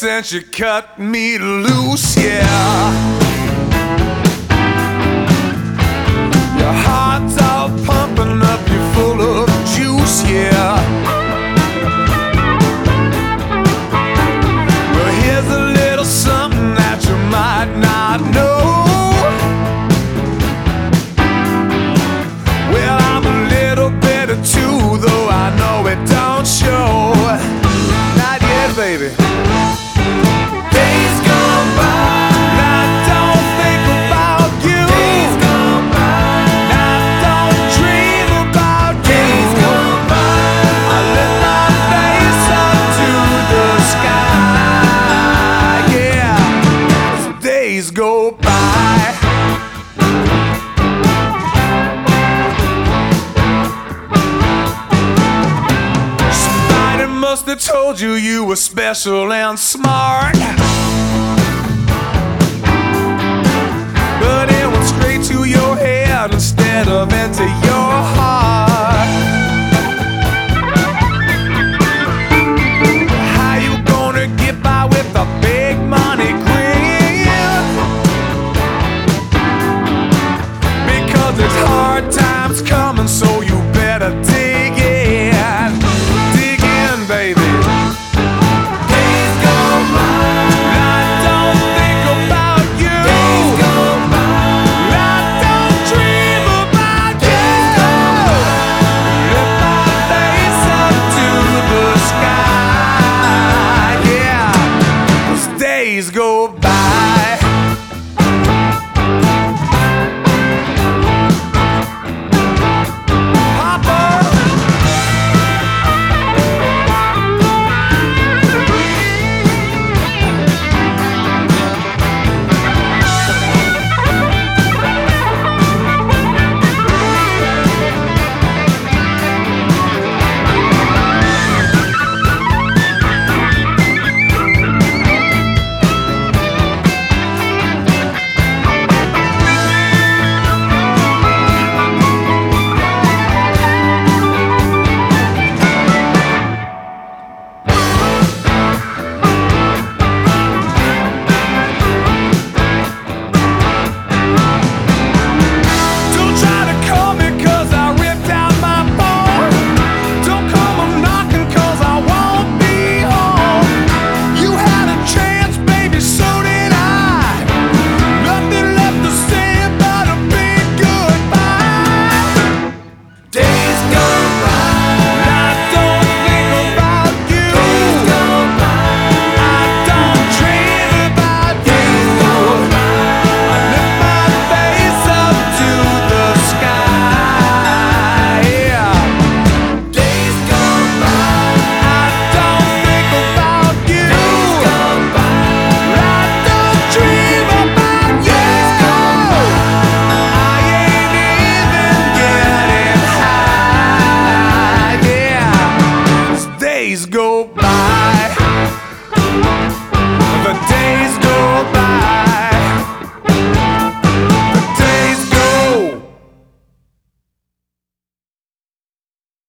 since you cut me loose, yeah. Your heart's all pumping up, you're full of juice, yeah. Well, here's a little something that you might not know. Well, I'm a little bitter too, though I know it don't show. Not yet, baby. Days gone by, and I don't think about you. Days gone by, and I don't dream about you. Days gone by, I lift my face up to the sky, yeah. As days go by. Somebody must have told you you were special and smart, but it went straight to your head instead of into